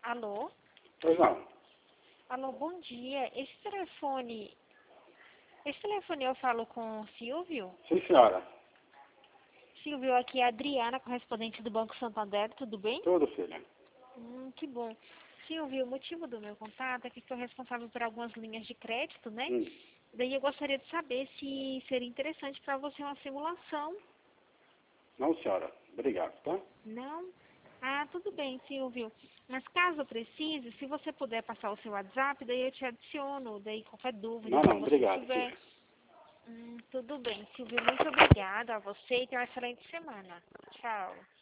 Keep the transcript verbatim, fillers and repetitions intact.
Alô? Pois não. Alô, bom dia. Esse telefone... Esse telefone eu falo com o Silvio? Sim, senhora. Silvio, aqui é a Adriana, correspondente do Banco Santander, tudo bem? Tudo, filha. Hum, que bom. Silvio, o motivo do meu contato é que estou responsável por algumas linhas de crédito, né? Hum. Daí eu gostaria de saber se seria interessante para você uma simulação. Não, senhora. Obrigado, tá? Não? Ah, tudo bem, Silvio. Mas caso precise, se você puder passar o seu WhatsApp, daí eu te adiciono, daí qualquer dúvida Não, que não. você Obrigado, tiver. filha. Hum, tudo bem, Silvio. Muito obrigada a você e tenha uma excelente semana. Tchau.